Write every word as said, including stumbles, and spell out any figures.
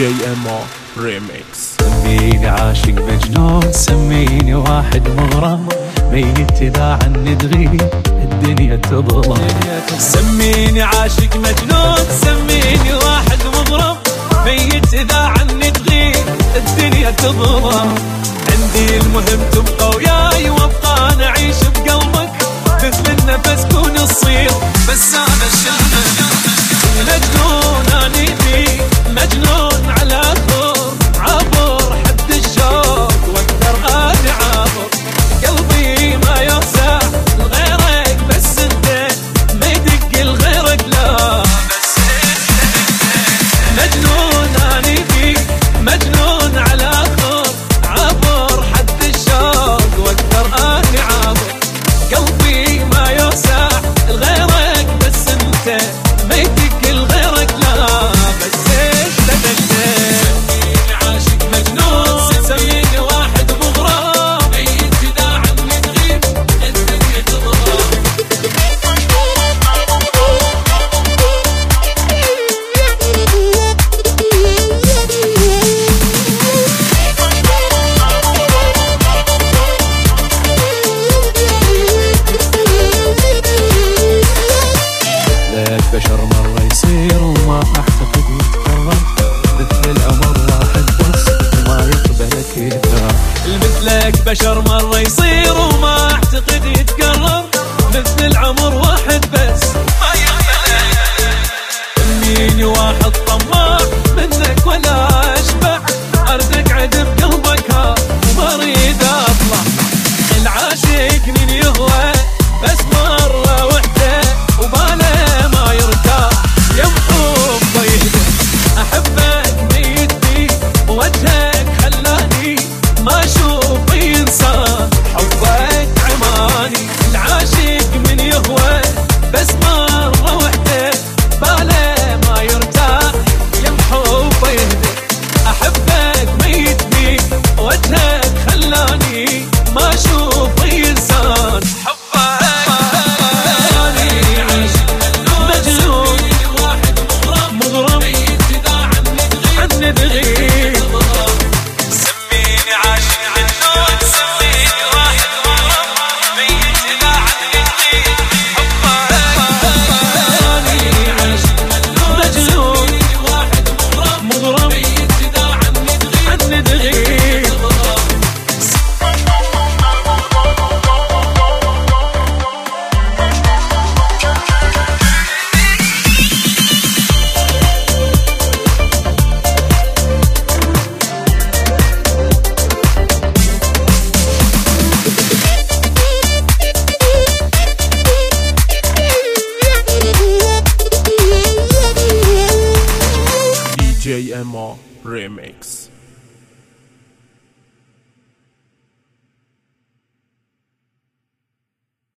جي ام ار ريميكس. سميني عاشق مجنون، سميني واحد مغرم، ميت اذا عني تغيب الدنيا تظلم. سميني عاشق مجنون، سميني واحد مغرم، ميت اذا عني تغيب الدنيا تظلم. عندي المهم تبقى وياي وابقى انا اعيش بقلبك، مثل النفس كون الصير بس انا الشمس. مجنون اني فيك، مجنون على خور، عبر حد الشوق واقدر اني عابر. قلبي ما يوسع لغيرك بس انت، ما يدق لغيرك لا بس انت. مجنون اني فيك، مجنون على خور، عبر حد الشوق واقدر اني عابر. قلبي ما يوسع لغيرك بس انت، ما يدق لغيرك لا بس انت. سميني عاشق مجنون، سميني واحد مغرم، ميت اذا عني تغيب الدنيا تظلم. لك بشر مرة يصير وما اعتقد يتكرر، مثل العمر واحد بس وما يقبلك يتكرر. مثلك بشر مرة يصير وما اعتقد يتكرر، مثل العمر واحد بس ما يقبلك. سميني واحد طماع منك ولا اشبع، ارد اقعد بقلبك ها وما اريد اطلع. العاشق من يهوى بس مرة وحدة وباله ما يرتاح، يمحوب ضيهده. احبك ميت بيك وجهك خلاني ما اشوف انسان، حبك عماني. العاشق من يهوى بس مرة وحدة باله ما يرتاح، يمحوب ضيهده. احبك ميت بيك وجهك خلاني ما اشوف انسان، جي ام ار ريميكس.